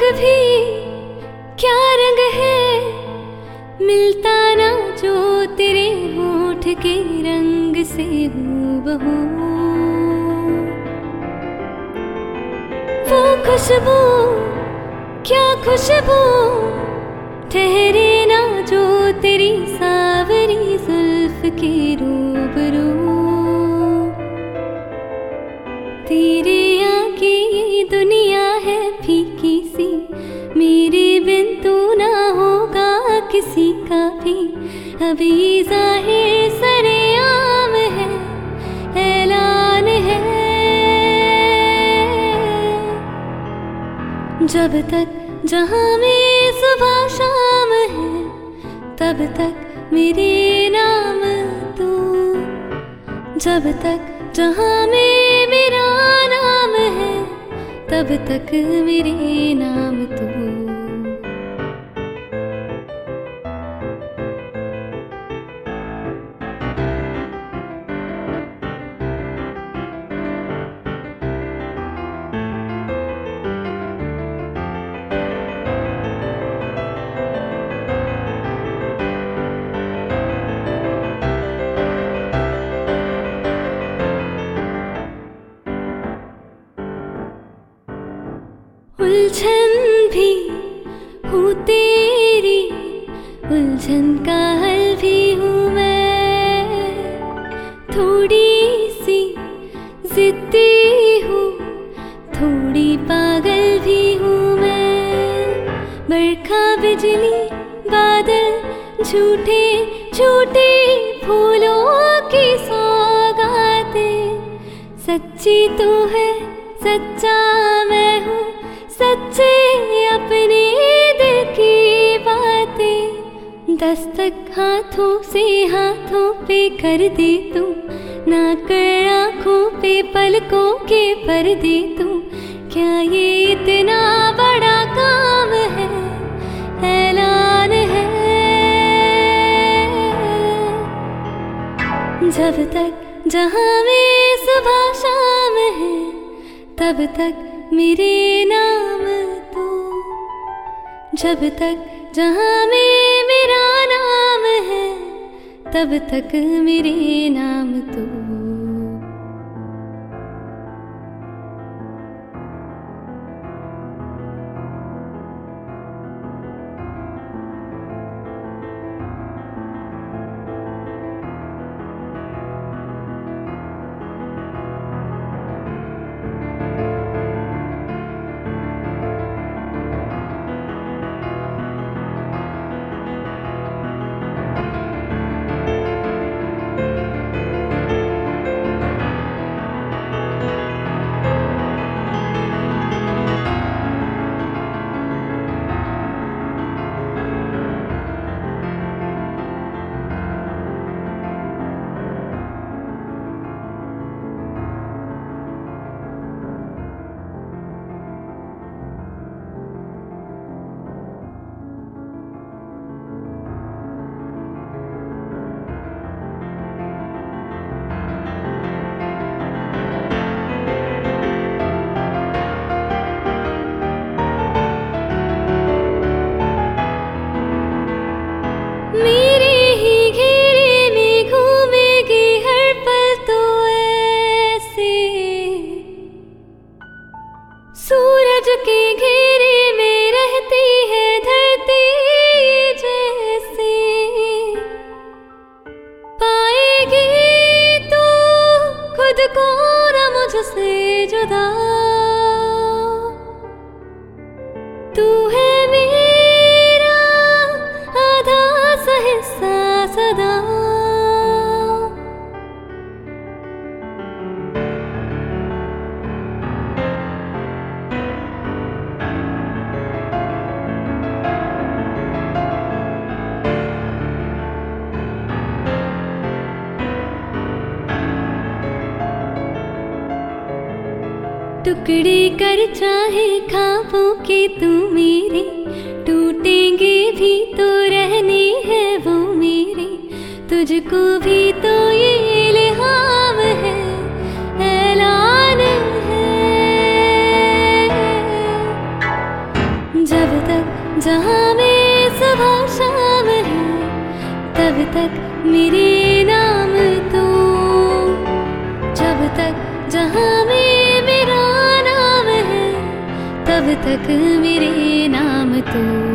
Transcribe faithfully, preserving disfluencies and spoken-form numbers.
भी क्या रंग है, मिलता ना जो तेरे होठ के रंग से हूबहू। वो खुशबू क्या खुशबू, ठहरे ना जो तेरी सावरी जुल्फ के रूबरू। तेरे आगे ये दुनिया है फीकी सी, मेरे बिन तू ना होगा किसी का भी। अभी ज़ाहिर सरेआम है, ऐलान है। जब तक जहाँ में सुबह शाम है, तब तक मेरे नाम तू। जब तक जहाँ में मेरा नाम है, तब तक मेरे नाम तू। उलझन भी हूँ तेरी, उलझन का हल भी हूँ मैं। थोड़ी सी जिद्दी हूँ, थोड़ी पागल भी हूँ मैं। बरखा बिजली बादल झूठे झूठे फूलों की सौगातें। सच्ची तू है सच्चा मैं हूँ, सच्चे अपने दिल की बातें। दस्तक हाथों से हाथों पे कर दे तू, ना कर आँखों पे पलकों के पर्दे तू। क्या ये इतना बड़ा काम है, ऐलान है। जब तक जहाँ में सुबह शाम है, तब तक मेरे नाम तू। जब तक जहाँ में मेरा नाम है, तब तक मेरे नाम तू। सूरज के घेरे में रहती है धरती जैसे। पाएगी तू खुद को न मुझसे जुदा, तू है मेरा आधा सा हिस्सा सदा। टुकड़े कर चाहे ख्वाबों के तू मेरे, टूटेंगे भी तो रहने हैं वो मेरे। तुझको भी तो ये इल्हाम है, ऐलान है। मेरे नाम तो। जब तक जहाँ में मेरा नाम है, तब तक मेरे नाम तो।